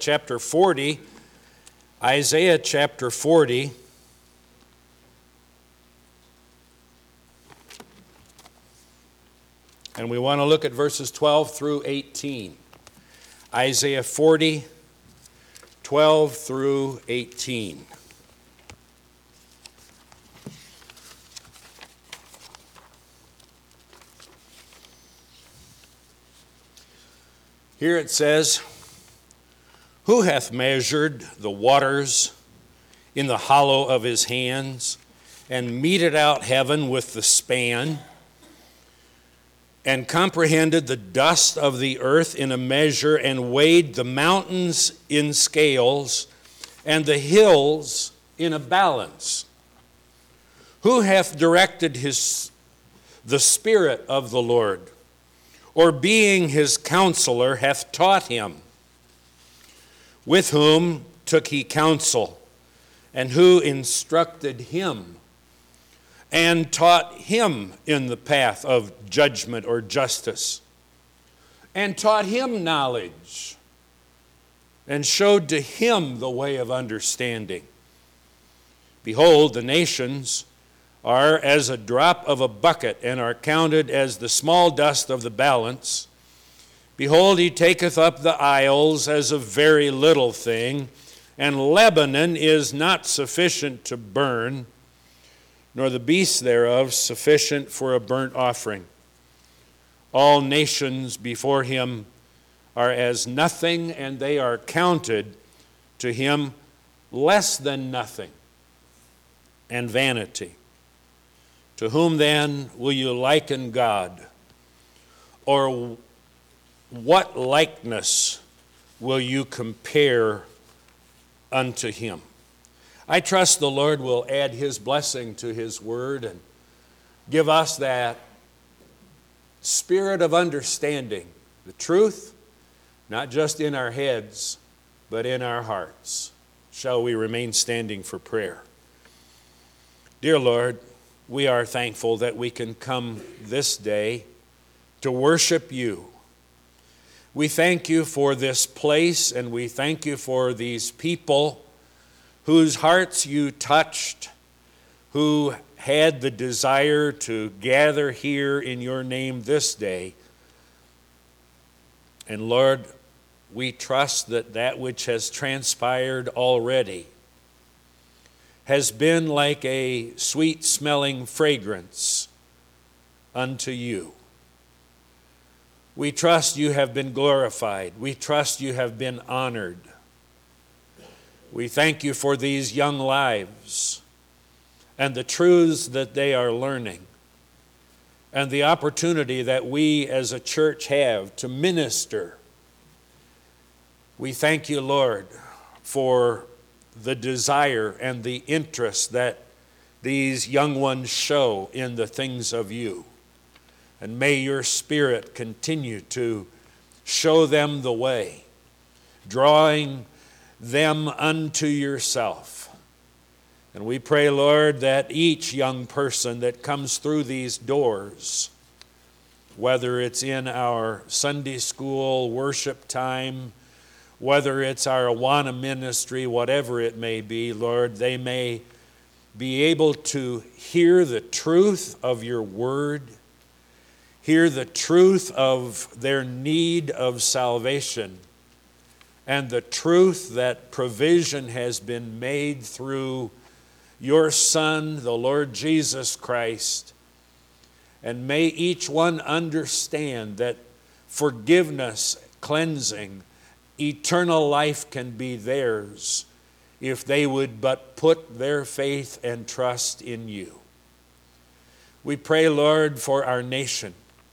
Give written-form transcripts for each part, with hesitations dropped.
chapter 40. Isaiah chapter 40. And we want to look at verses 12 through 18. Isaiah 40, 12 through 18. Here it says, "Who hath measured the waters in the hollow of his hands, and meted out heaven with the span, and comprehended the dust of the earth in a measure, and weighed the mountains in scales, and the hills in a balance? Who hath directed the Spirit of the Lord, or being his counselor hath taught him? With whom took he counsel, and who instructed him, and taught him in the path of judgment or justice, and taught him knowledge, and showed to him the way of understanding? Behold, the nations are as a drop of a bucket, and are counted as the small dust of the balance. Behold, he taketh up the isles as a very little thing, and Lebanon is not sufficient to burn, nor the beasts thereof sufficient for a burnt offering. All nations before him are as nothing, and they are counted to him less than nothing, and vanity. To whom then will you liken God? Or what likeness will you compare unto him?" I trust the Lord will add his blessing to his word and give us that spirit of understanding, the truth, not just in our heads, but in our hearts. Shall we remain standing for prayer? Dear Lord, we are thankful that we can come this day to worship you. We thank you for this place, and we thank you for these people whose hearts you touched, who had the desire to gather here in your name this day. And Lord, we trust that that which has transpired already has been like a sweet-smelling fragrance unto you. We trust you have been glorified. We trust you have been honored. We thank you for these young lives and the truths that they are learning, and the opportunity that we as a church have to minister. We thank you, Lord, for the desire and the interest that these young ones show in the things of you. And may your Spirit continue to show them the way, drawing them unto yourself. And we pray, Lord, that each young person that comes through these doors, whether it's in our Sunday school worship time, whether it's our Awana ministry, whatever it may be, Lord, they may be able to hear the truth of your word, hear the truth of their need of salvation, and the truth that provision has been made through your Son, the Lord Jesus Christ. And may each one understand that forgiveness, cleansing, eternal life can be theirs if they would but put their faith and trust in you. We pray, Lord, for our nation.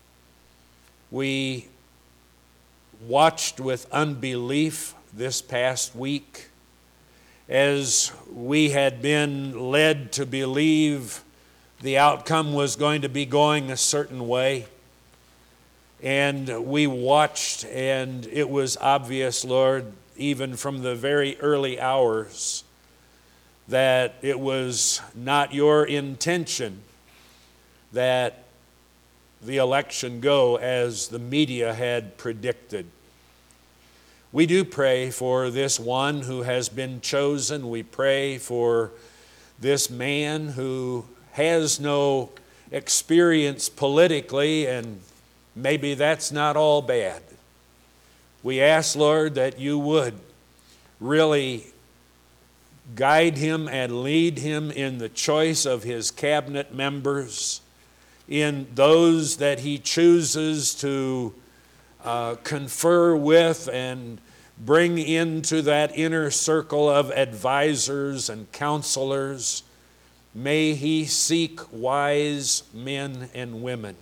We watched with unbelief this past week as we had been led to believe the outcome was going to be going a certain way. And we watched, and it was obvious, Lord, even from the very early hours, that it was not your intention that the election go as the media had predicted. We do pray for this one who has been chosen. We pray for this man who has no experience politically, and maybe that's not all bad. We ask, Lord, that you would really guide him and lead him in the choice of his cabinet members, in those that he chooses to confer with and bring into that inner circle of advisors and counselors. May he seek wise men and women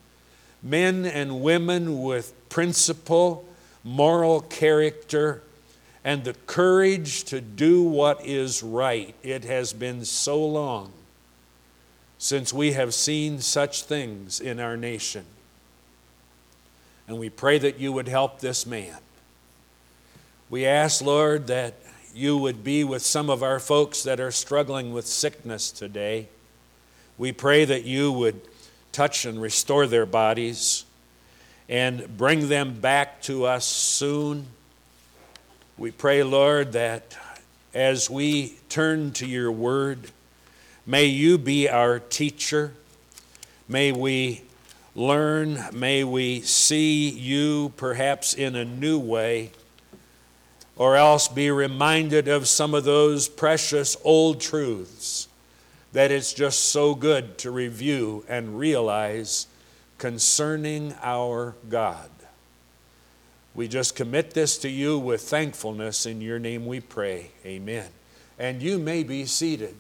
with principle, moral character, and the courage to do what is right. It has been so long since we have seen such things in our nation. And we pray that you would help this man. We ask, Lord, that you would be with some of our folks that are struggling with sickness today. We pray that you would touch and restore their bodies and bring them back to us soon. We pray, Lord, that as we turn to your word, may you be our teacher. May we learn, may we see you perhaps in a new way, or else be reminded of some of those precious old truths that it's just so good to review and realize concerning our God. We just commit this to you with thankfulness. In your name we pray. Amen. And you may be seated.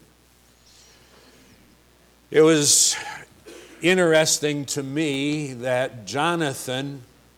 It was interesting to me that Jonathan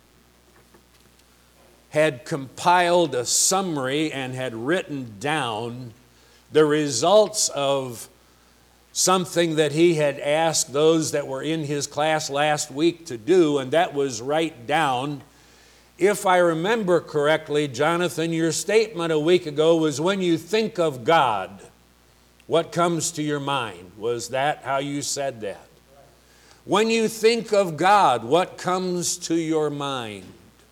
had compiled a summary and had written down the results of something that he had asked those that were in his class last week to do, and that was write down. If I remember correctly, Jonathan, your statement a week ago was, when you think of God, what comes to your mind? Was that how you said that? When you think of God, what comes to your mind?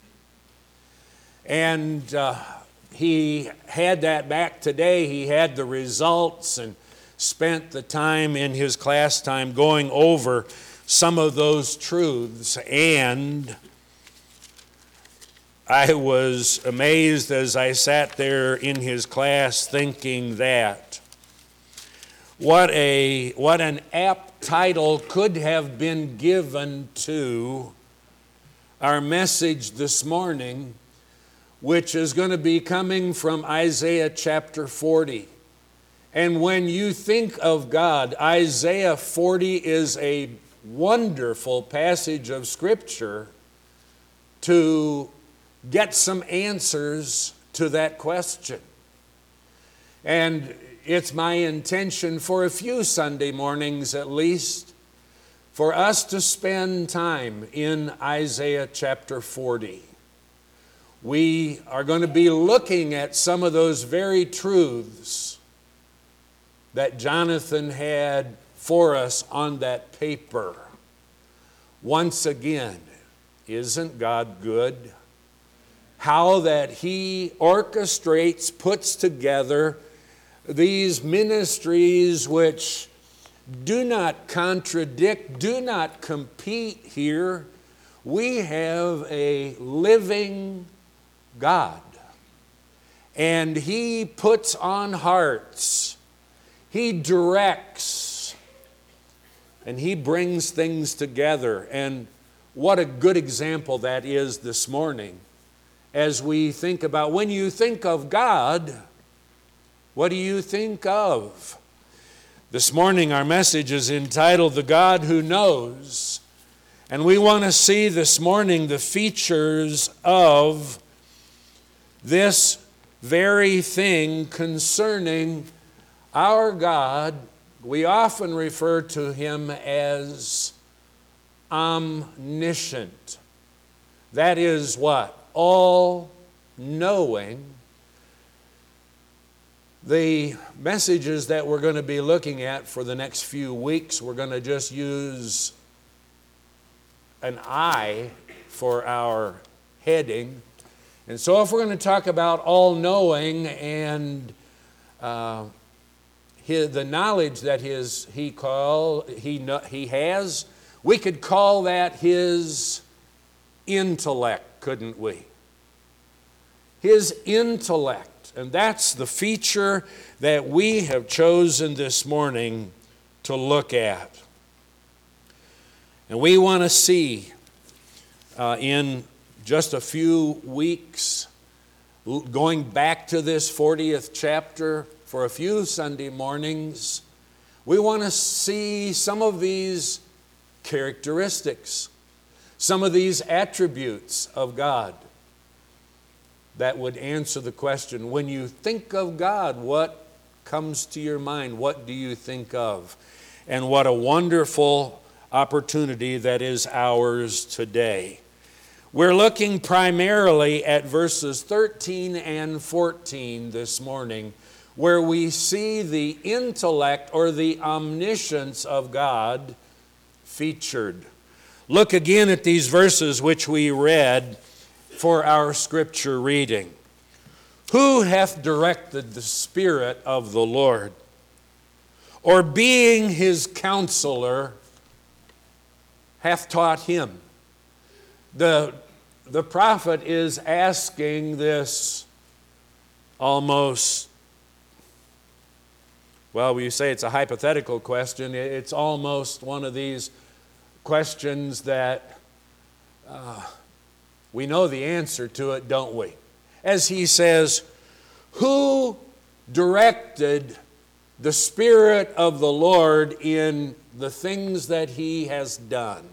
And he had that back today. He had the results and spent the time in his class time going over some of those truths. And I was amazed as I sat there in his class thinking that what an apt title could have been given to our message this morning, which is going to be coming from Isaiah chapter 40. And when you think of God, Isaiah 40 is a wonderful passage of Scripture to get some answers to that question. And it's my intention for a few Sunday mornings at least for us to spend time in Isaiah chapter 40. We are going to be looking at some of those very truths that Jonathan had for us on that paper. Once again, isn't God good? How that He orchestrates, puts together these ministries which do not contradict, do not compete here. We have a living God, and He puts on hearts, He directs, and He brings things together. And what a good example that is this morning as we think about, when you think of God, what do you think of? This morning our message is entitled, The God Who Knows. And we want to see this morning the features of this very thing concerning our God. We often refer to Him as omniscient. That is what? All-knowing. The messages that we're going to be looking at for the next few weeks, we're going to just use an I for our heading. And so if we're going to talk about all-knowing and the knowledge that he has, we could call that his intellect, couldn't we? His intellect. And that's the feature that we have chosen this morning to look at. And we want to see in just a few weeks, going back to this 40th chapter for a few Sunday mornings, we want to see some of these characteristics, some of these attributes of God that would answer the question, when you think of God, what comes to your mind? What do you think of? And what a wonderful opportunity that is ours today. We're looking primarily at verses 13 and 14 this morning, where we see the intellect or the omniscience of God featured. Look again at these verses which we read for our scripture reading. Who hath directed the Spirit of the Lord? Or being his counselor, hath taught him? The prophet is asking this almost, well, you say it's a hypothetical question. It's almost one of these questions that we know the answer to it, don't we? As he says, who directed the Spirit of the Lord in the things that he has done?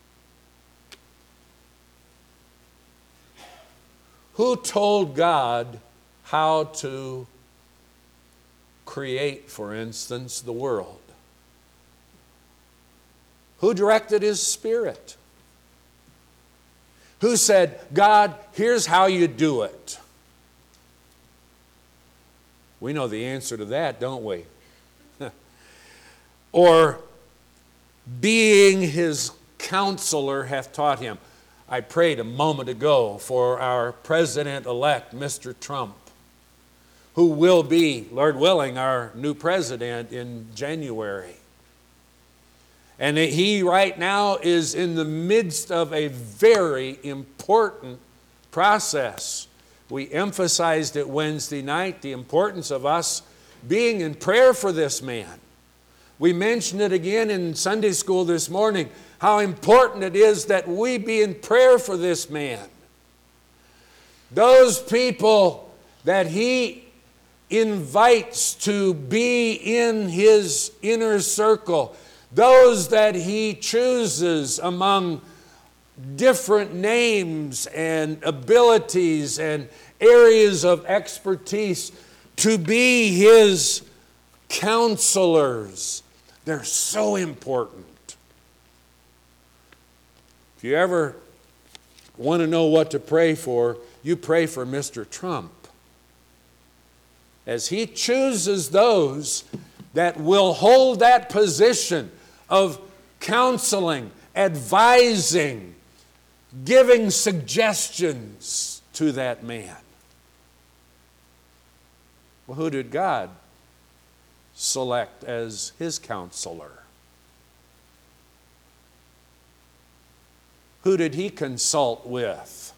Who told God how to create, for instance, the world? Who directed his Spirit? Who said, God, here's how you do it? We know the answer to that, don't we? Or being his counselor hath taught him. I prayed a moment ago for our president-elect, Mr. Trump, who will be, Lord willing, our new president in January. And he right now is in the midst of a very important process. We emphasized it Wednesday night, the importance of us being in prayer for this man. We mentioned it again in Sunday school this morning, how important it is that we be in prayer for this man. Those people that he invites to be in his inner circle, those that he chooses among different names and abilities and areas of expertise to be his counselors. They're so important. If you ever want to know what to pray for, you pray for Mr. Trump. As he chooses those that will hold that position of counseling, advising, giving suggestions to that man. Well, who did God select as his counselor? Who did he consult with?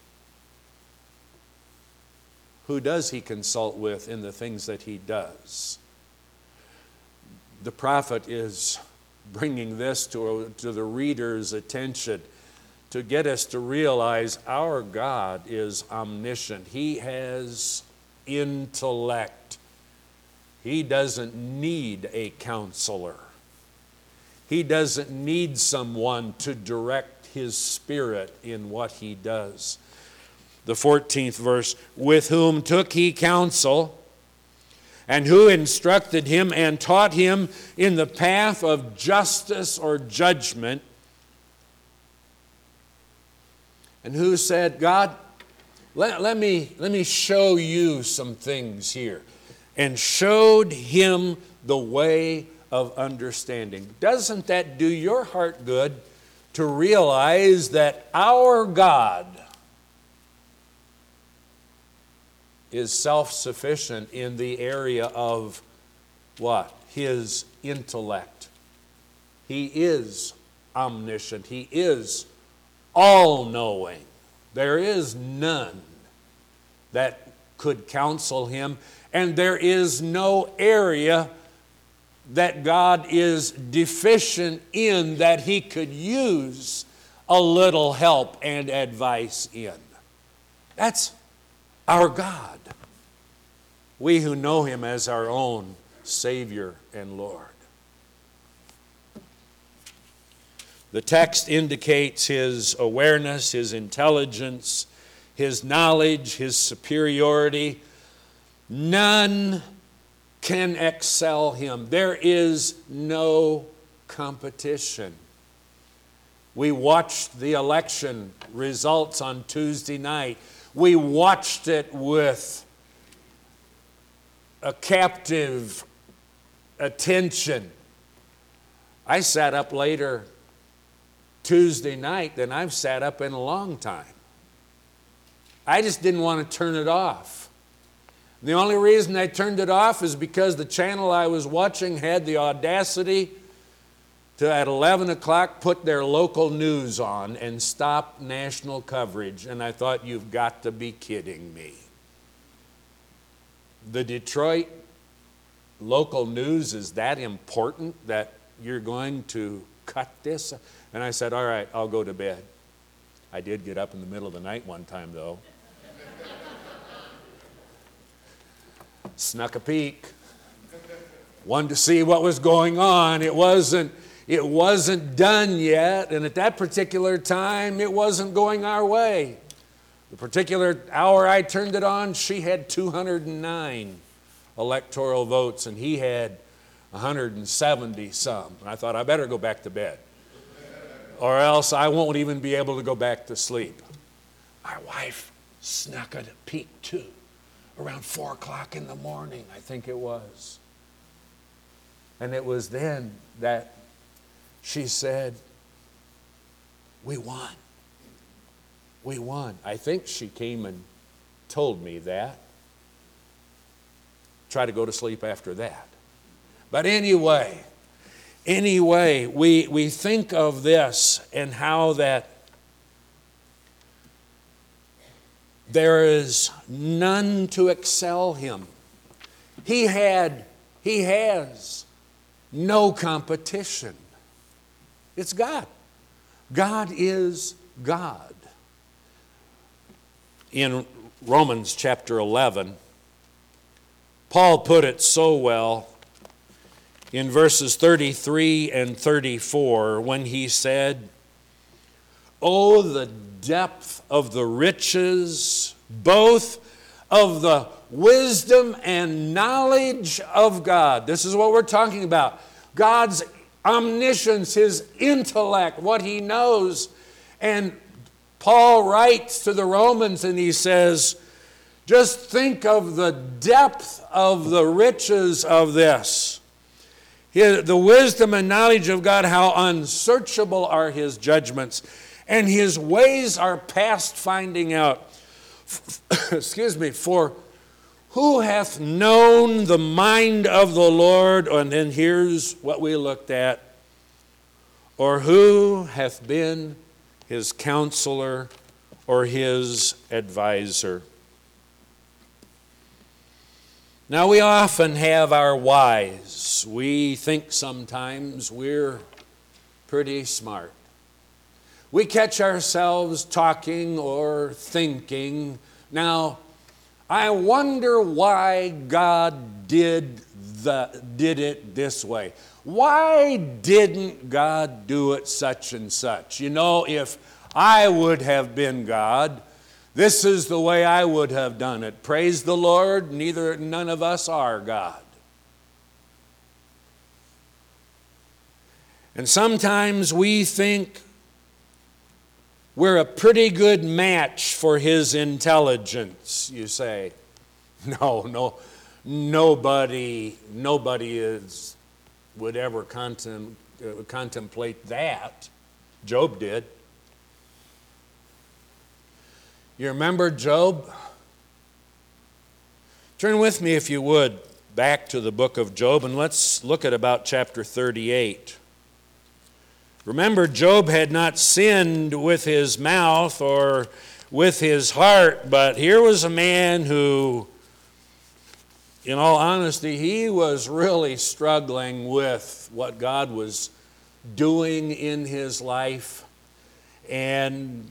Who does he consult with in the things that he does? The prophet is bringing this to the reader's attention to get us to realize our God is omniscient. He has intellect. He doesn't need a counselor. He doesn't need someone to direct his Spirit in what he does. The 14th verse, with whom took he counsel, and who instructed him and taught him in the path of justice or judgment, and who said, God, let me show you some things here, and showed him the way of understanding. Doesn't that do your heart good to realize that our God is self-sufficient in the area of what? His intellect. He is omniscient. He is all-knowing. There is none that could counsel him, and there is no area that God is deficient in that he could use a little help and advice in. That's our God. We who know him as our own Savior and Lord. The text indicates his awareness, his intelligence, his knowledge, his superiority. None can excel him. There is no competition. We watched the election results on Tuesday night. We watched it with a captive attention. I sat up later Tuesday night than I've sat up in a long time. I just didn't want to turn it off. The only reason I turned it off is because the channel I was watching had the audacity to, at 11 o'clock, put their local news on and stop national coverage. And I thought, you've got to be kidding me. The Detroit local news is that important that you're going to cut this? And I said, all right, I'll go to bed. I did get up in the middle of the night one time, though. Snuck a peek. Wanted to see what was going on. It wasn't done yet, and at that particular time, it wasn't going our way. The particular hour I turned it on, she had 209 electoral votes, and he had 170 some. And I thought, I better go back to bed, or else I won't even be able to go back to sleep. My wife snuck a peek too, around 4 o'clock in the morning, I think it was. And it was then that she said, we won. We won. I think she came and told me that. Try to go to sleep after that. But anyway, we think of this and how that there is none to excel him. He has no competition. It's God. God is God. In Romans chapter 11, Paul put it so well in verses 33 and 34 when he said, "Oh, the depth of the riches, both of the wisdom and knowledge of God." This is what we're talking about. God's omniscience, his intellect, what he knows. And Paul writes to the Romans and he says, just think of the depth of the riches of this. The wisdom and knowledge of God, how unsearchable are his judgments, and his ways are past finding out. Excuse me, for who hath known the mind of the Lord? And then here's what we looked at. Or who hath been his counselor or his advisor? Now, we often have our whys. We think sometimes we're pretty smart. We catch ourselves talking or thinking, now, I wonder why God did it this way. Why didn't God do it such and such? You know, if I would have been God, this is the way I would have done it. Praise the Lord, none of us are God. And sometimes we think we're a pretty good match for his intelligence, you say. No, nobody would ever contemplate that. Job did. You remember Job? Turn with me, if you would, back to the book of Job, and let's look at about chapter 38. Remember, Job had not sinned with his mouth or with his heart, but here was a man who, in all honesty, he was really struggling with what God was doing in his life. And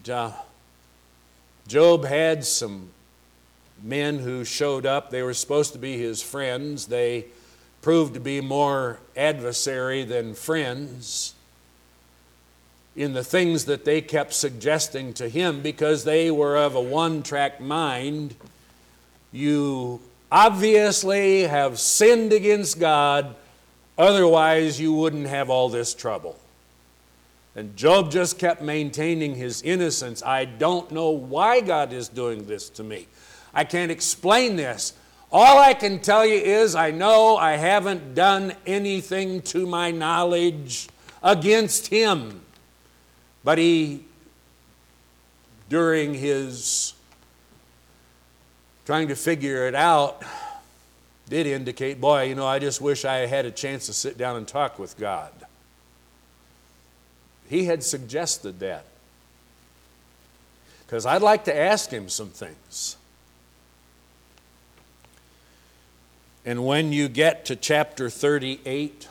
Job had some men who showed up. They were supposed to be his friends. They proved to be more adversary than friends in the things that they kept suggesting to him, because they were of a one-track mind. You obviously have sinned against God, otherwise you wouldn't have all this trouble. And Job just kept maintaining his innocence. I don't know why God is doing this to me. I can't explain this. All I can tell you is I know I haven't done anything to my knowledge against him. But he, during his trying to figure it out, did indicate, boy, I just wish I had a chance to sit down and talk with God. He had suggested that, because I'd like to ask him some things. And when you get to chapter 38,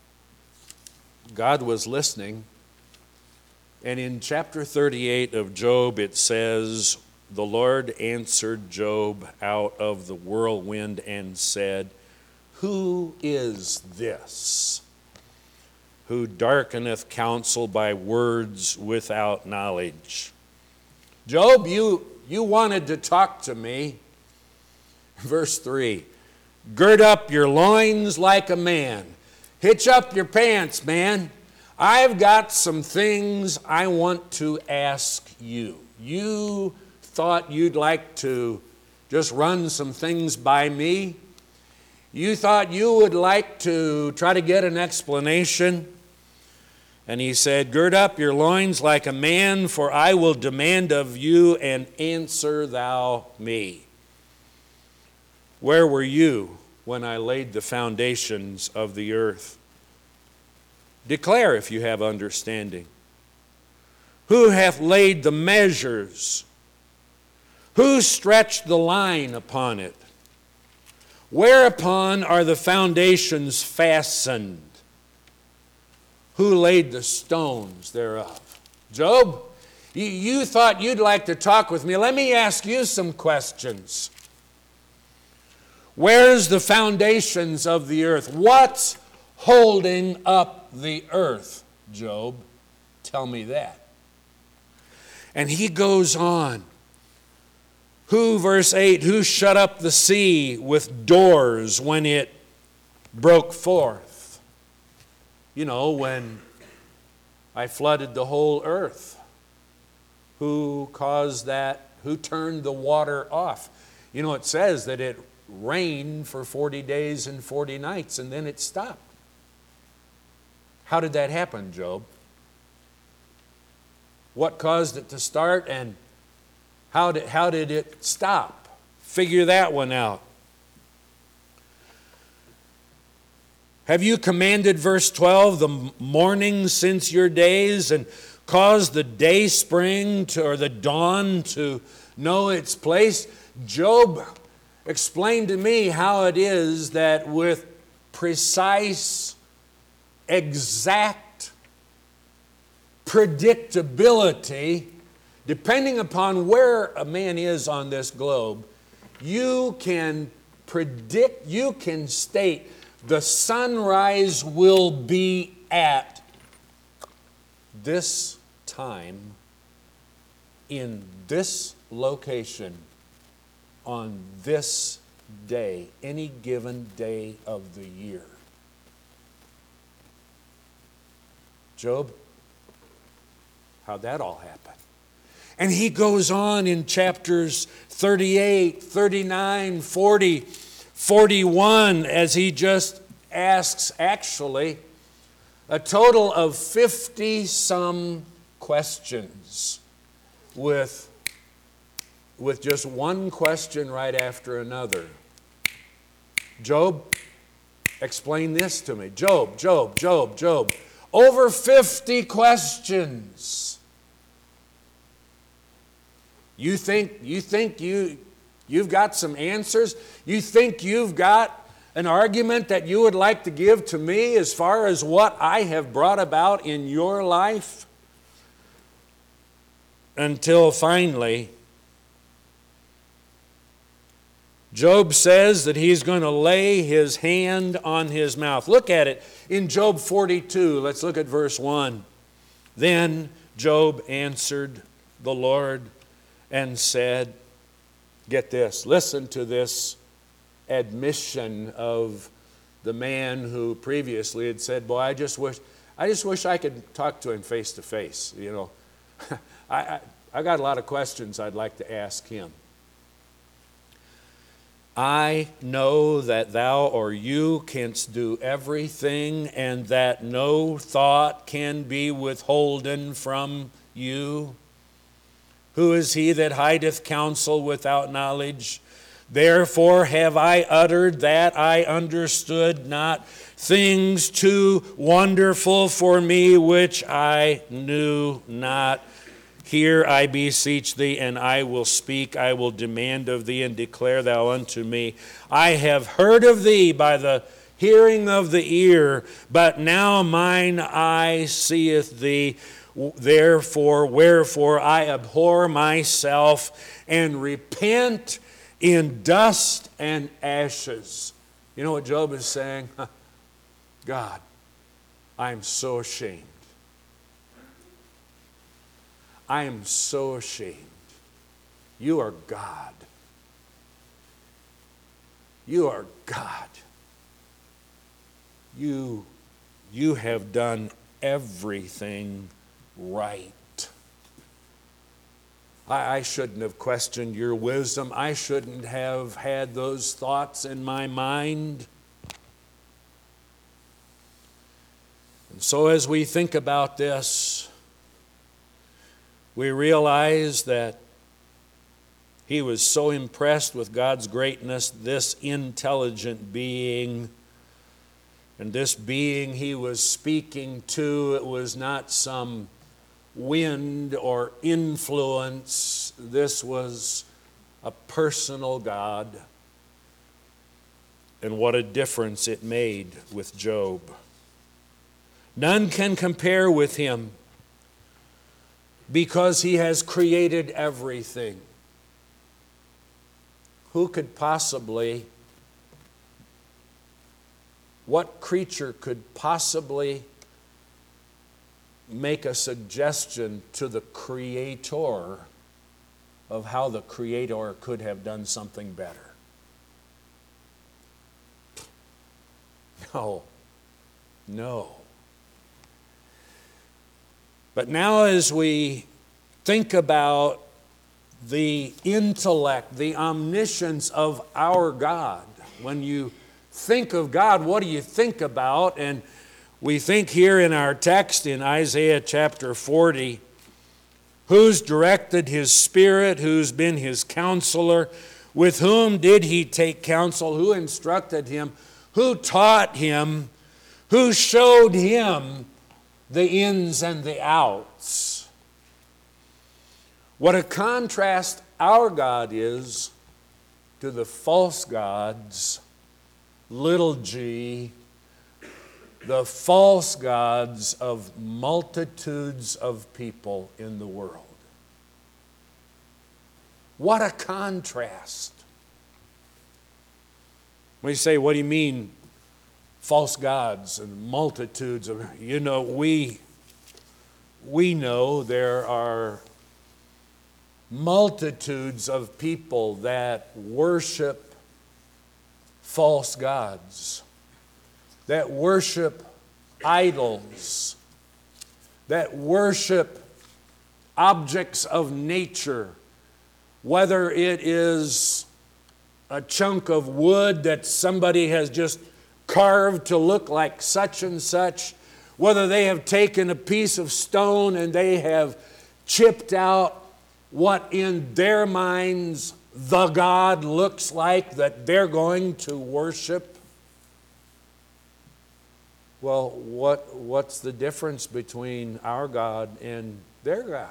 God was listening. And in chapter 38 of Job, it says, the Lord answered Job out of the whirlwind and said, who is this who darkeneth counsel by words without knowledge? Job, you wanted to talk to me. Verse 3, gird up your loins like a man. Hitch up your pants, man. I've got some things I want to ask you. You thought you'd like to just run some things by me. You thought you would like to try to get an explanation. And he said, gird up your loins like a man, for I will demand of you, and answer thou me. Where were you when I laid the foundations of the earth? Declare if you have understanding. Who hath laid the measures? Who stretched the line upon it? Whereupon are the foundations fastened? Who laid the stones thereof? Job, you thought you'd like to talk with me. Let me ask you some questions. Where's the foundations of the earth? What's holding up the earth, Job? Tell me that. And he goes on. Who, verse 8, who shut up the sea with doors when it broke forth? When I flooded the whole earth. Who caused that? Who turned the water off? It says that it rained for 40 days and 40 nights, and then it stopped. How did that happen, Job? What caused it to start, and how did it stop? Figure that one out. Have you commanded, verse 12, the morning since your days, and caused the day spring or the dawn to know its place? Job explained to me how it is that with precise, exact predictability, depending upon where a man is on this globe, you can predict, you can state the sunrise will be at this time, in this location, on this day, any given day of the year. Job, how'd that all happen? And he goes on in chapters 38, 39, 40, 41, as he just asks, actually, a total of 50-some questions with just one question right after another. Job, explain this to me. Job. Over 50 questions. You think you've got some answers? You think you've got an argument that you would like to give to me as far as what I have brought about in your life? Until finally, Job says that he's going to lay his hand on his mouth. Look at it in Job 42. Let's look at verse 1. Then Job answered the Lord and said, get this, listen to this admission of the man who previously had said, boy, I just wish I could talk to him face to face. You know, I got a lot of questions I'd like to ask him. I know that thou or you canst do everything, and that no thought can be withholden from you. Who is he that hideth counsel without knowledge? Therefore have I uttered that I understood not, things too wonderful for me which I knew not. Hear, I beseech thee, and I will speak. I will demand of thee, and declare thou unto me. I have heard of thee by the hearing of the ear, but now mine eye seeth thee. Wherefore I abhor myself and repent in dust and ashes. You know what Job is saying? God, I'm so ashamed. I am so ashamed. You are God. You are God. You have done everything right. I shouldn't have questioned your wisdom. I shouldn't have had those thoughts in my mind. And so as we think about this, we realize that he was so impressed with God's greatness, this intelligent being, and this being he was speaking to, it was not some wind or influence. This was a personal God. And what a difference it made with Job. None can compare with him because he has created everything. Who could possibly, what creature could possibly make a suggestion to the Creator of how the Creator could have done something better? No. But now as we think about the intellect, the omniscience of our God, when you think of God, what do you think about? And we think here in our text in Isaiah chapter 40, who's directed his spirit, who's been his counselor, with whom did he take counsel, who instructed him, who taught him, who showed him the ins and the outs. What a contrast our God is to the false gods, little g, the false gods of multitudes of people in the world. What a contrast. When you say, what do you mean, false gods and multitudes of, we know there are multitudes of people that worship false gods, that worship idols, that worship objects of nature, whether it is a chunk of wood that somebody has just carved to look like such and such, whether they have taken a piece of stone and they have chipped out what in their minds the God looks like that they're going to worship? Well, what's the difference between our God and their God?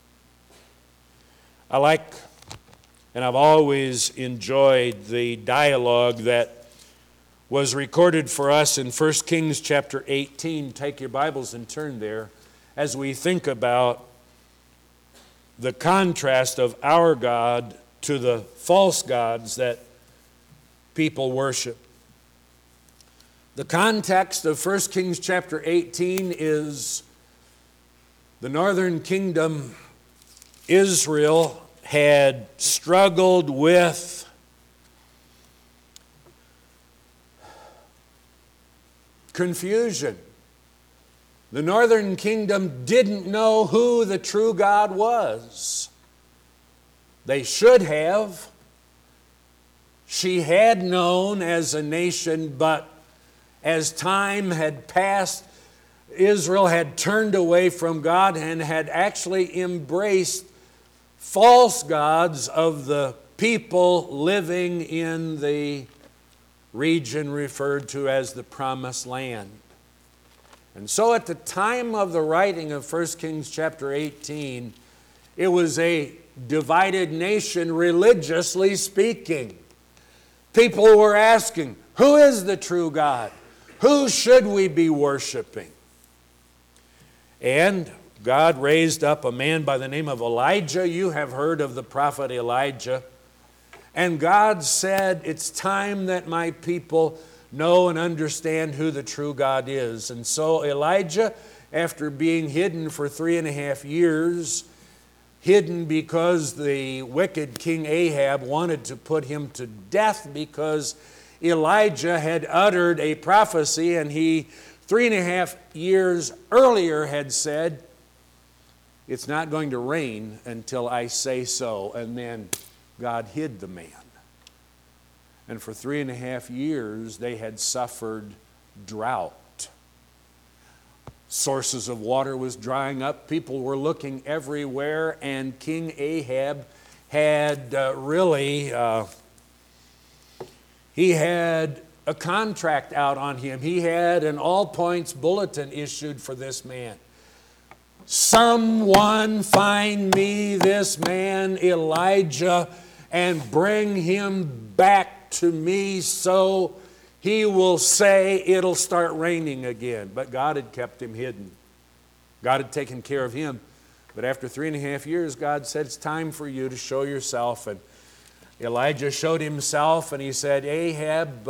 I like, and I've always enjoyed the dialogue that was recorded for us in 1 Kings chapter 18. Take your Bibles and turn there as we think about the contrast of our God to the false gods that people worship. The context of 1 Kings chapter 18 is the northern kingdom, Israel, had struggled with confusion. The northern kingdom didn't know who the true God was. They should have. She had known as a nation, but as time had passed, Israel had turned away from God and had actually embraced false gods of the people living in the region referred to as the Promised Land. And so at the time of the writing of 1 Kings chapter 18, it was a divided nation religiously speaking. People were asking, who is the true God? Who should we be worshiping? And God raised up a man by the name of Elijah. You have heard of the prophet Elijah. And God said, it's time that my people know and understand who the true God is. And so Elijah, after being hidden for 3.5 years, hidden because the wicked King Ahab wanted to put him to death because Elijah had uttered a prophecy, and he 3.5 years earlier had said, it's not going to rain until I say so. And then God hid the man. And for 3.5 years, they had suffered drought. Sources of water was drying up. People were looking everywhere. And King Ahab had he had a contract out on him. He had an all-points bulletin issued for this man. Someone find me this man Elijah and bring him back to me so he will say it'll start raining again. But God had kept him hidden. God had taken care of him. But after 3.5 years, God said, it's time for you to show yourself. And Elijah showed himself, and he said, Ahab,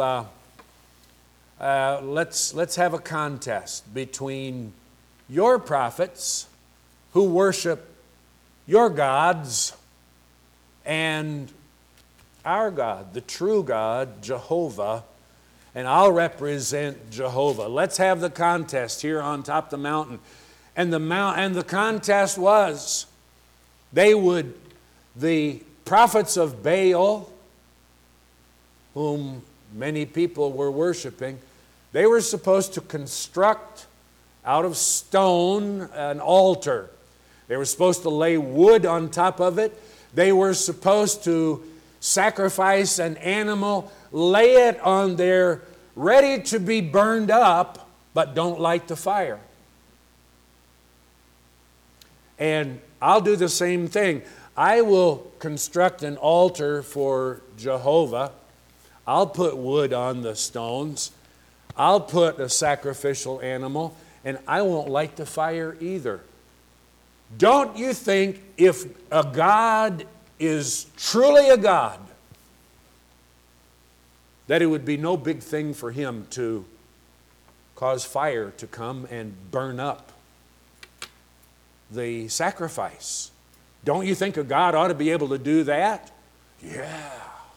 let's have a contest between your prophets who worship your gods and our God, the true God, Jehovah, and I'll represent Jehovah. Let's have the contest here on top of the mountain. And the contest was, the prophets of Baal, whom many people were worshiping, they were supposed to construct out of stone an altar. They were supposed to lay wood on top of it. They were supposed to sacrifice an animal, lay it on there, ready to be burned up, but don't light the fire. And I'll do the same thing. I will construct an altar for Jehovah. I'll put wood on the stones. I'll put a sacrificial animal, and I won't light the fire either. Don't you think if a God is truly a God, that it would be no big thing for him to cause fire to come and burn up the sacrifice? Don't you think a God ought to be able to do that? Yeah.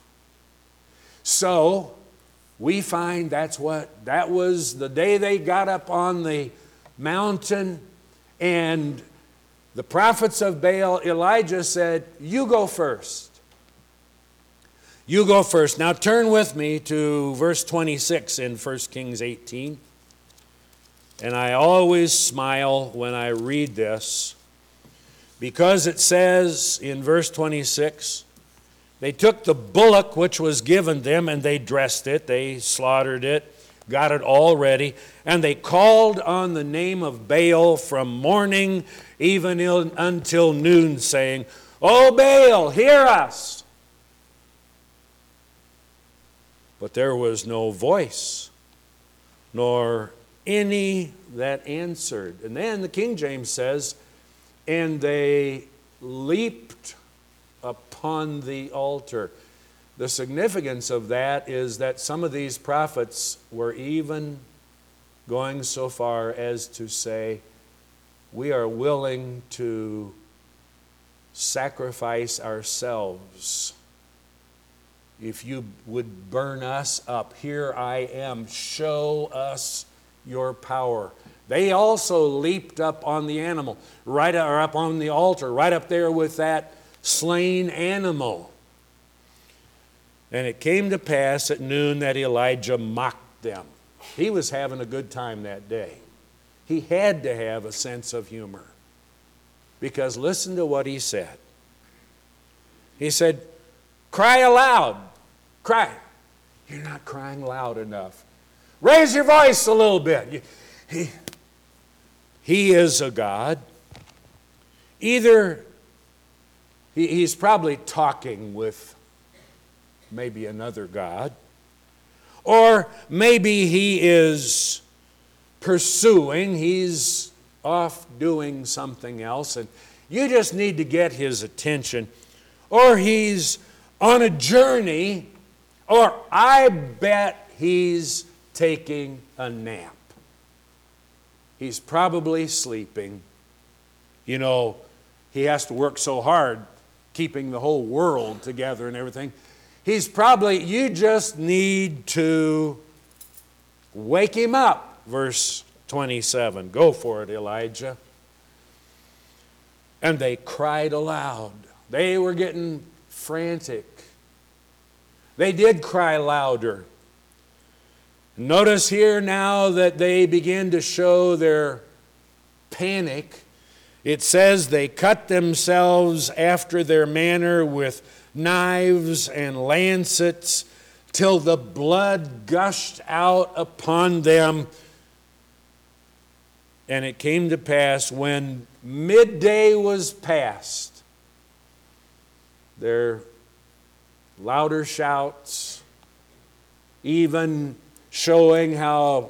So we find that was the day they got up on the mountain, and the prophets of Baal, Elijah said, you go first. You go first. Now turn with me to verse 26 in 1 Kings 18. And I always smile when I read this, because it says in verse 26, They took the bullock which was given them, and they dressed it, they slaughtered it, got it all ready, and they called on the name of Baal from morning even until noon, saying, O Baal, hear us. But there was no voice, nor any that answered. And then the King James says, and they leaped upon the altar. The significance of that is that some of these prophets were even going so far as to say, we are willing to sacrifice ourselves. If you would burn us up, here I am, show us your power. They also leaped up on the animal, right or up on the altar, right up there with that slain animal. And it came to pass at noon that Elijah mocked them. He was having a good time that day. He had to have a sense of humor. Because listen to what he said. He said, cry aloud. Cry. You're not crying loud enough. Raise your voice a little bit. He is a God. Either he's probably talking with maybe another God, or maybe he is pursuing, he's off doing something else, and you just need to get his attention, or he's on a journey, or I bet he's taking a nap. He's probably sleeping. You know, he has to work so hard keeping the whole world together and everything. He's probably, you just need to wake him up. Verse 27. Go for it, Elijah. And they cried aloud. They were getting frantic. They did cry louder. Notice here now that they begin to show their panic. It says they cut themselves after their manner with knives and lancets till the blood gushed out upon them. And it came to pass when midday was past, their louder shouts, even showing how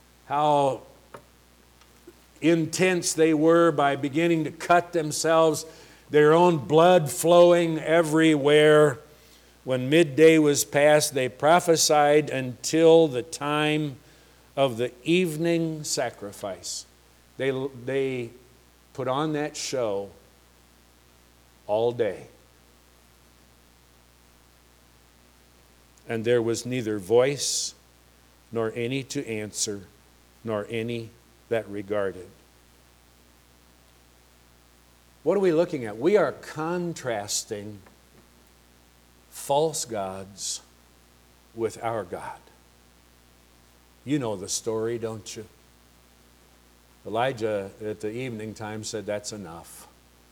intense they were by beginning to cut themselves, their own blood flowing everywhere. When midday was past, they prophesied until the time of the evening sacrifice. They put on that show all day. And there was neither voice, nor any to answer, nor any that regarded. What are we looking at? We are contrasting false gods with our God. You know the story, don't you? Elijah at the evening time said, that's enough.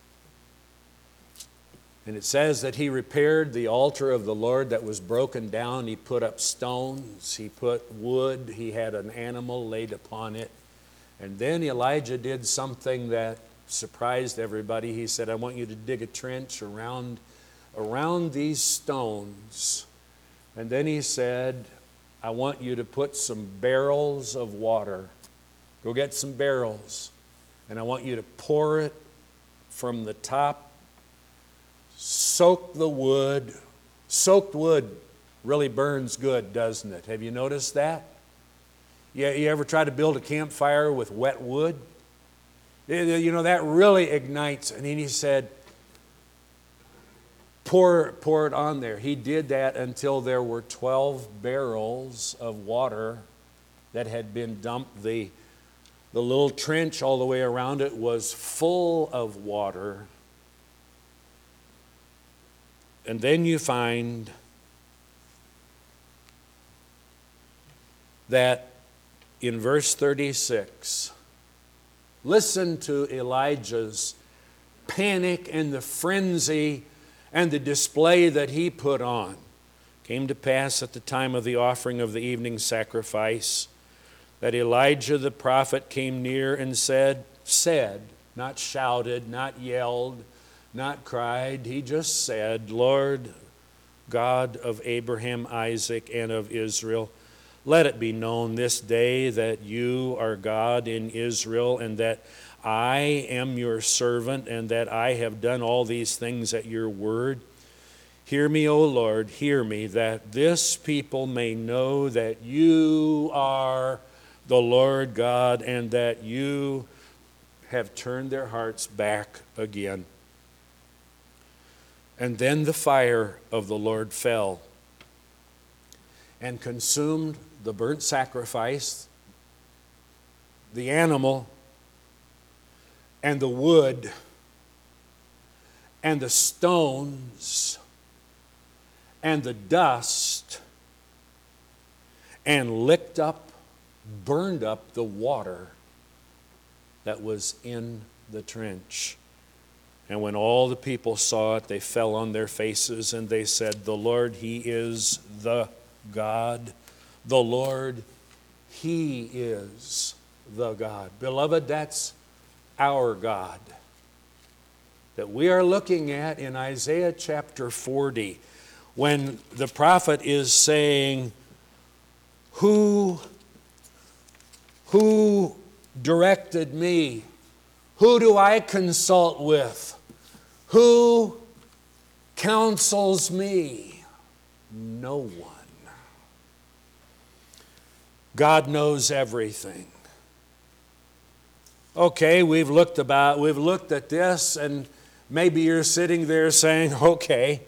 And it says that he repaired the altar of the Lord that was broken down. He put up stones, he put wood, he had an animal laid upon it. And then Elijah did something that surprised everybody. He said, I want you to dig a trench around these stones. And then he said, I want you to put some barrels of water. Go get some barrels. And I want you to pour it from the top. Soak the wood. Soaked wood really burns good, doesn't it? Have you noticed that? You ever try to build a campfire with wet wood? You know, that really ignites. And then he said, pour it on there. He did that until there were 12 barrels of water that had been dumped. The little trench all the way around it was full of water. And then you find that in verse 36, listen to Elijah's panic and the frenzy and the display that he put on. Came to pass at the time of the offering of the evening sacrifice that Elijah the prophet came near and said, not shouted, not yelled, not cried. He just said, Lord, God of Abraham, Isaac, and of Israel, let it be known this day that you are God in Israel, and that I am your servant, and that I have done all these things at your word. Hear me, O Lord, hear me, that this people may know that you are the Lord God, and that you have turned their hearts back again. And then the fire of the Lord fell and consumed the burnt sacrifice, the animal, and the wood, and the stones, and the dust, and burned up the water that was in the trench. And when all the people saw it, they fell on their faces, and they said, the Lord, He is the God. The Lord, He is the God. Beloved, that's our God that we are looking at in Isaiah chapter 40, when the prophet is saying, Who directed me? Who do I consult with? Who counsels me? No one. God knows everything. Okay, we've looked at this, and maybe you're sitting there saying, okay,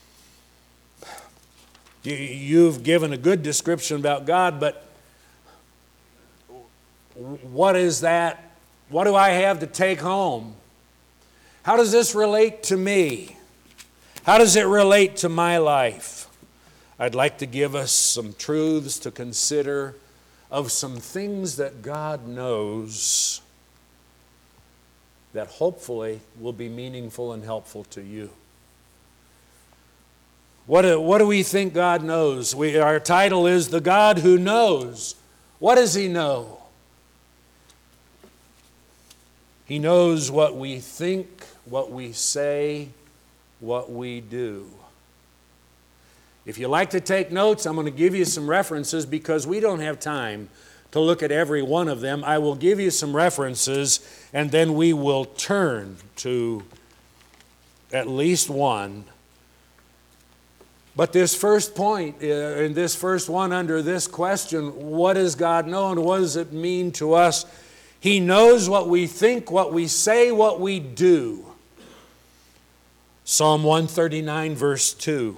you've given a good description about God, but what is that? What do I have to take home? How does this relate to me? How does it relate to my life? I'd like to give us some truths to consider of some things that God knows that hopefully will be meaningful and helpful to you. What do we think God knows? Our title is The God Who Knows. What does He know? He knows what we think, what we say, what we do. If you like to take notes, I'm going to give you some references because we don't have time to look at every one of them. I will give you some references, and then we will turn to at least one. But this first point, in this first one under this question, what does God know and what does it mean to us? He knows what we think, what we say, what we do. Psalm 139, verse 2.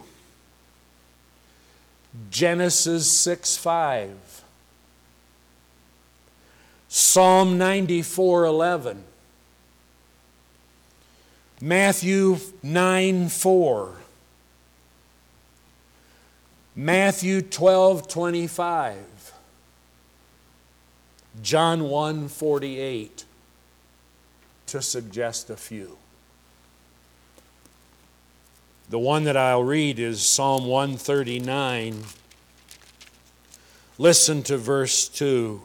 Genesis 6:5. Psalm 94:11. Matthew 9:4. Matthew 12:25. John 1:48, to suggest a few. The one that I'll read is Psalm 139. Listen to verse 2.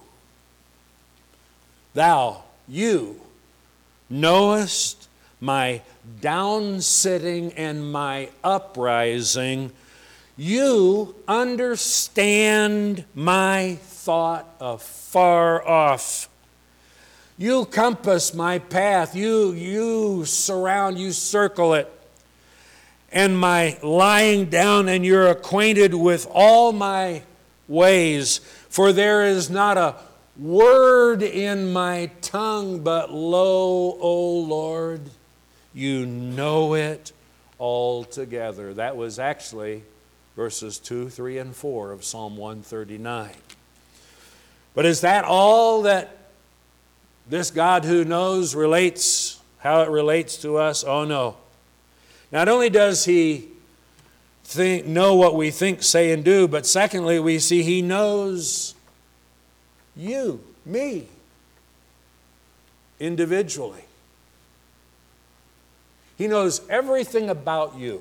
You knowest my downsitting and my uprising. You understand my thought afar off. You compass my path. You surround, you circle it. And my lying down, and you're acquainted with all my ways. For there is not a word in my tongue, but lo, O Lord, you know it altogether. That was actually verses 2, 3, and 4 of Psalm 139. But is that all that this God who knows relates, how it relates to us? Oh no. Not only does He know what we think, say, and do, but secondly, we see He knows you, me, individually. He knows everything about you.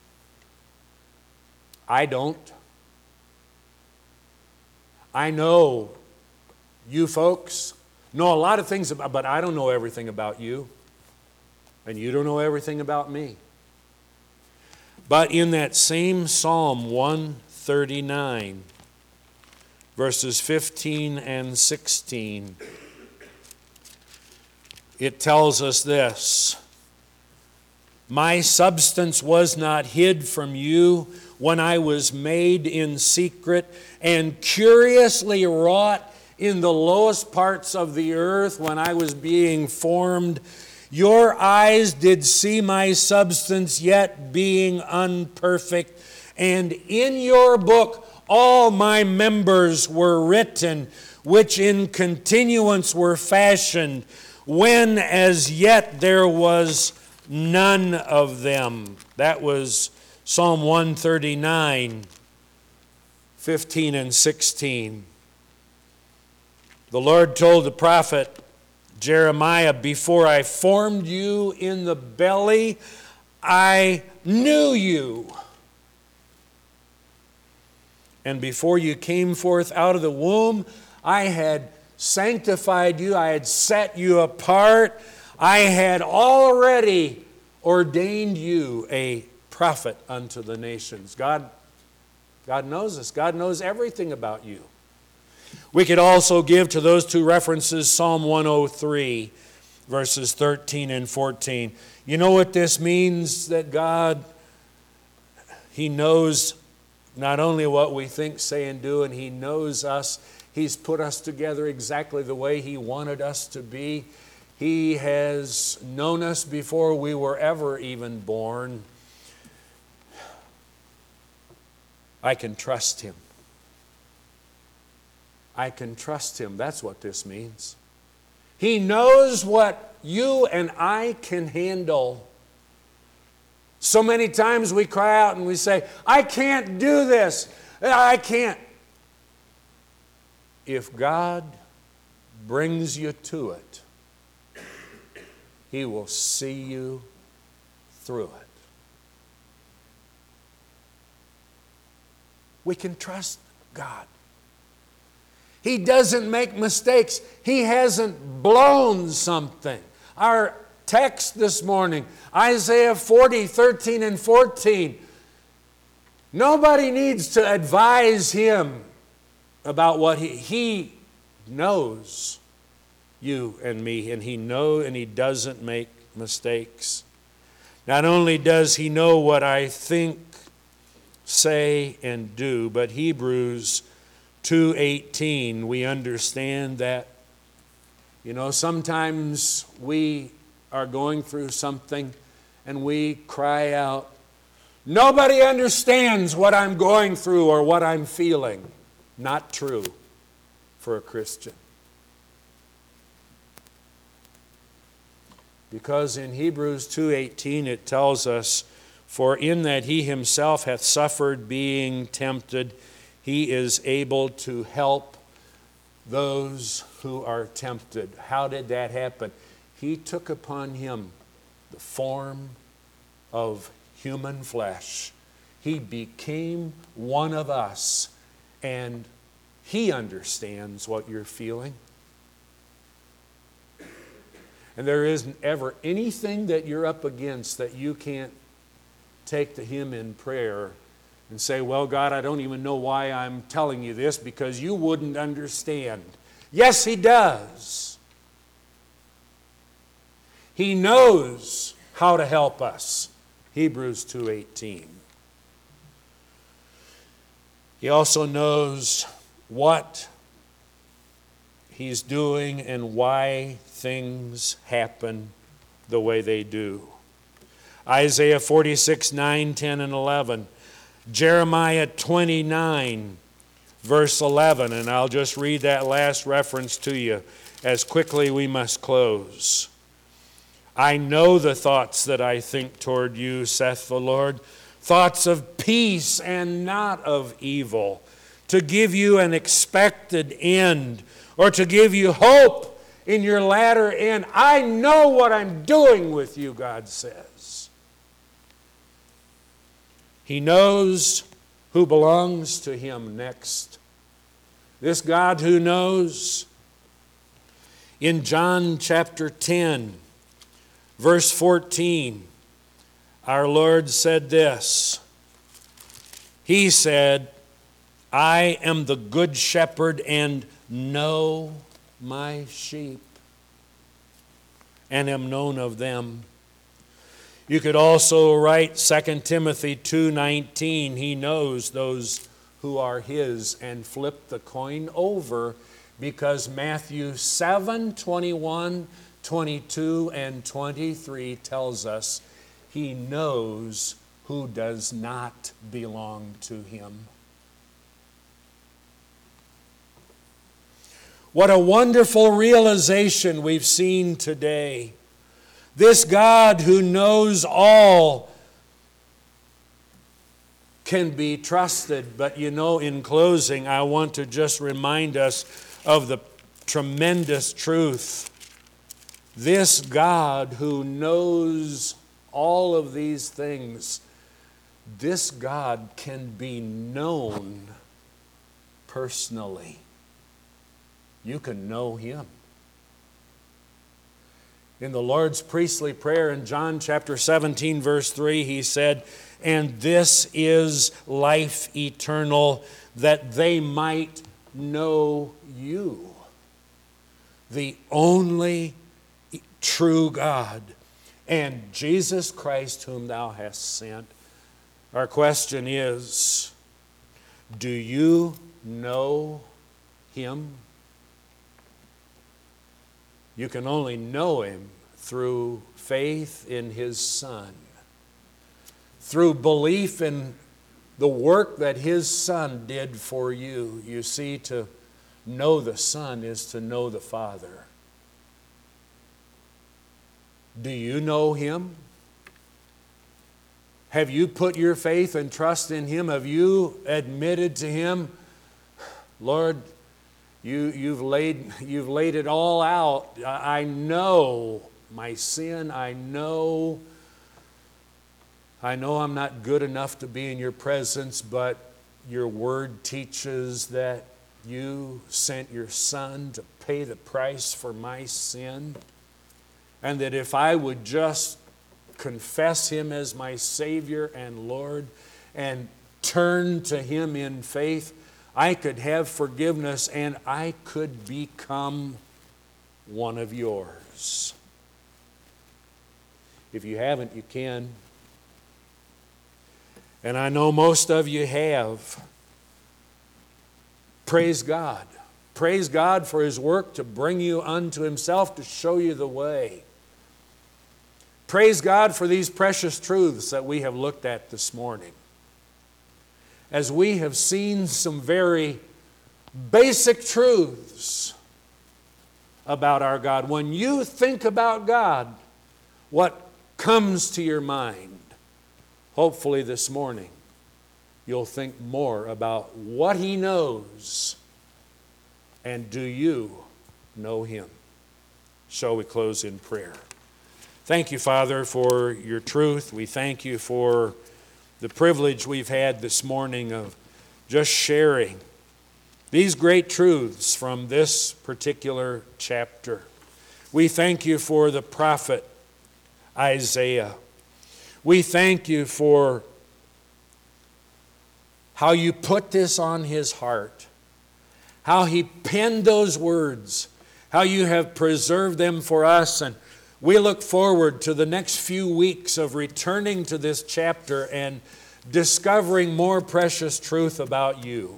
I don't. I know you folks know a lot of things about, but I don't know everything about you. And you don't know everything about me. But in that same Psalm 139, verses 15 and 16, it tells us this: my substance was not hid from you when I was made in secret and curiously wrought in the lowest parts of the earth when I was being formed. Your eyes did see my substance yet being unperfect, and in your book all my members were written, which in continuance were fashioned, when as yet there was none of them. That was Psalm 139, 15 and 16. The Lord told the prophet Jeremiah, before I formed you in the belly, I knew you. And before you came forth out of the womb, I had sanctified you, I had set you apart, I had already ordained you a prophet unto the nations. God knows us. God knows everything about you. We could also give to those two references Psalm 103, verses 13 and 14. You know what this means? That God, He knows not only what we think, say, and do, and He knows us. He's put us together exactly the way He wanted us to be. He has known us before we were ever even born. I can trust Him. I can trust Him. That's what this means. He knows what you and I can handle. So many times we cry out and we say, I can't do this. I can't. If God brings you to it, He will see you through it. We can trust God. He doesn't make mistakes. He hasn't blown something. Our text this morning, Isaiah 40, 13 and 14. Nobody needs to advise him about what he knows you and me, and he doesn't make mistakes. Not only does he know what I think, say, and do, but Hebrews 2:18, we understand that, sometimes we are going through something and we cry out, nobody understands what I'm going through or what I'm feeling. Not true for a Christian. Because in Hebrews 2:18 it tells us, for in that He Himself hath suffered being tempted, He is able to help those who are tempted. How did that happen? He took upon Him the form of human flesh. He became one of us, and He understands what you're feeling. And there isn't ever anything that you're up against that you can't take to Him in prayer and say, well, God, I don't even know why I'm telling you this, because you wouldn't understand. Yes, He does. He knows how to help us. Hebrews 2:18. He also knows what He's doing and why things happen the way they do. Isaiah 46, 9, 10, and 11. Jeremiah 29, verse 11. And I'll just read that last reference to you as quickly we must close. I know the thoughts that I think toward you, saith the Lord, thoughts of peace and not of evil, to give you an expected end, or to give you hope in your latter end. I know what I'm doing with you, God says. He knows who belongs to Him next. This God who knows, in John chapter 10, verse 14, our Lord said this. He said, I am the good shepherd and know my sheep, and am known of them. You could also write 2 Timothy 2:19, He knows those who are His, and flip the coin over, because Matthew 7:21, 22, and 23 tells us He knows who does not belong to Him. What a wonderful realization we've seen today. This God who knows all can be trusted. But in closing, I want to just remind us of the tremendous truth. This God who knows all of these things, this God can be known personally. You can know Him. In the Lord's priestly prayer in John chapter 17, verse 3, He said, and this is life eternal, that they might know you, the only true God, and Jesus Christ whom thou hast sent. Our question is, do you know Him? You can only know Him through faith in His Son, through belief in the work that His Son did for you. You see, to know the Son is to know the Father. Do you know Him? Have you put your faith and trust in Him? Have you admitted to Him, Lord, You've laid it all out. I know my sin. I know I'm not good enough to be in your presence, but your word teaches that you sent your Son to pay the price for my sin, and that if I would just confess Him as my Savior and Lord and turn to Him in faith, I could have forgiveness and I could become one of yours. If you haven't, you can. And I know most of you have. Praise God. Praise God for His work to bring you unto Himself, to show you the way. Praise God for these precious truths that we have looked at this morning. As we have seen some very basic truths about our God. When you think about God, what comes to your mind? Hopefully this morning, you'll think more about what He knows, and do you know Him? Shall we close in prayer? Thank you, Father, for your truth. We thank you for the privilege we've had this morning of just sharing these great truths from this particular chapter. We thank you for the prophet Isaiah. We thank you for how you put this on his heart, how he penned those words, how you have preserved them for us. And we look forward to the next few weeks of returning to this chapter and discovering more precious truth about you,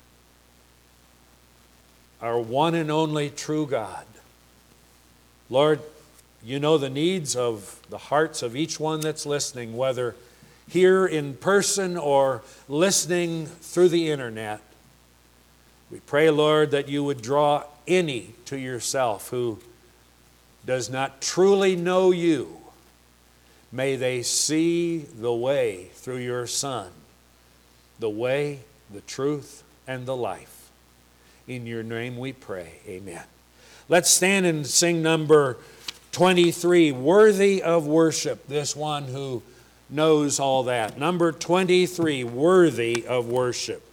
our one and only true God. Lord, you know the needs of the hearts of each one that's listening, whether here in person or listening through the internet. We pray, Lord, that you would draw any to yourself who does not truly know you. May they see the way through your Son, the way, the truth, and the life. In your name we pray, amen. Let's stand and sing number 23, Worthy of Worship, this one who knows all that. Number 23, worthy of worship.